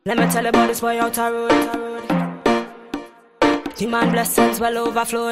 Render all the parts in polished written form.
Let me tell you about this boy out a road. The man blessings well overflowed.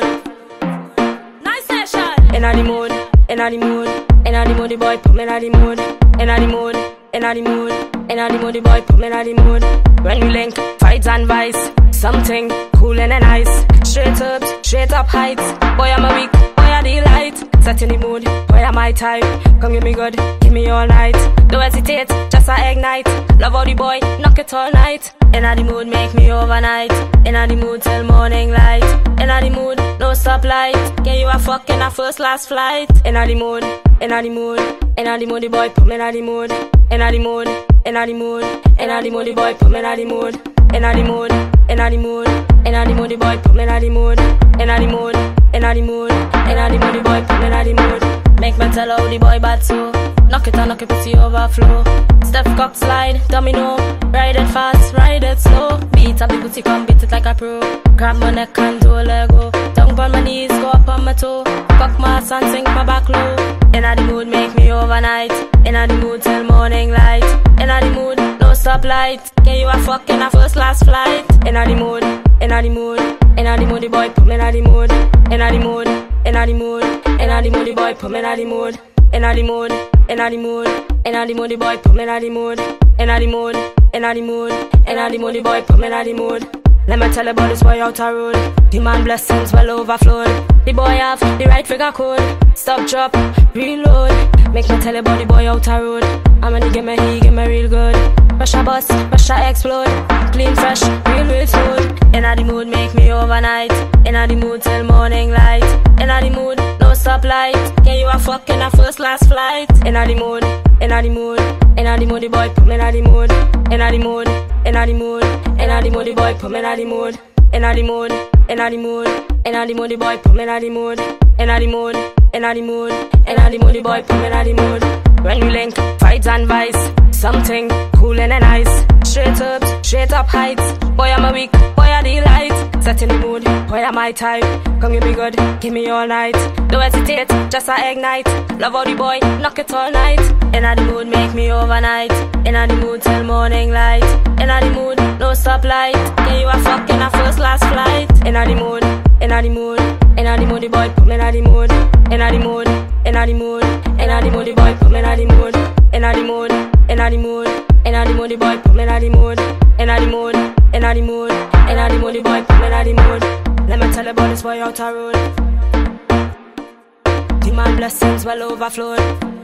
Nice session. Inna the mood, inna the mood, inna the mood. The boy put me inna the mood, inna the mood, inna the mood, inna the mood. The boy put me inna the mood. When we link, fights and vice, something cool and nice. Straight up heights. Boy I'm a weak, boy I delight. Set in the mood, boy I'm my type. Come give me good, give me all night. Don't hesitate, just a ignite. Love how the boy, knock it all night. Inna the mood, make me overnight. Inna the mood till morning light. Inna the mood, no stoplight. Get you a fuck in a first class flight. Inna the mood, inna the mood, inna the mood. The boy put me inna the mood. Inna the mood, inna the mood, inna the mood. The boy put me inna the mood. Inna the mood, inna the mood, inna the mood. The boy put me inna the mood. Inna the mood, inna the mood, inna the mood. The boy put me inna the mood. Make me tell how the boy bad so. Knock it, pussy overflow. Step cock slide, domino. Ride it fast, ride it slow. Beat up the pussy, come beat it like a pro. Grab my neck and do a Lego. Down on my knees, go up on my toe. Cock my ass and sink my back low. Inna the mood, make me overnight. Inna the mood till morning light. Inna the mood, no stoplight. Get you a fuck in a first class flight. Inna the mood, inna the mood, inna the mood. The boy put me inna the mood. Inna the mood, inna the mood, inna the mood. The boy put me inna the mood. Inna the mood, inna the mood, inna the mood. The boy put me inna the mood. Inna the mood, inna the mood, inna the mood. The boy put me inna the mood. Let me tell you about this boy out a road. The man blessings well overflowed. The boy have the right figure code. Stop, drop, reload. Make me tell you about the boy out a road. I'm gonna give me real good. Pressure bust, pressure explode. Clean, fresh, real food. Inna the mood, make me overnight. Inna the mood till morning light. Inna the mood, no stoplight. Get you a fuck in a first class flight. Inna the mood, inna the mood, inna the mood. The boy put me inna the mood. Inna the mood, inna the mood, inna the mood. The boy put me inna the mood. Inna the mood, inna the mood, inna the mood. The boy put me inna the mood. Inna the mood, inna the mood, inna the mood. The boy put me inna the mood. When we link, fights and vice, something cool and nice. Straight up heights. Boy I'm a weak, boy I delight. Set in the mood, boy I'm my type. Come give me good, give me all night. Don't hesitate, just a ignite. Love how the boy, knock it all night. Inna the mood, make me overnight. Inna the mood till morning light. Inna the mood, no stoplight. Get you a fuck in a first class flight. Inna the mood, inna the mood, inna the mood. The boy put me inna the mood. Inna the mood, inna the mood, inna the mood. The boy put me inna the mood. Inna the mood, inna the mood, inna the mood. The boy put me inna the mood. Inna the mood, inna the mood, inna the mood. The boy put me inna the mood. Let me tell you about this boy out a road. The man blessings well overflowed.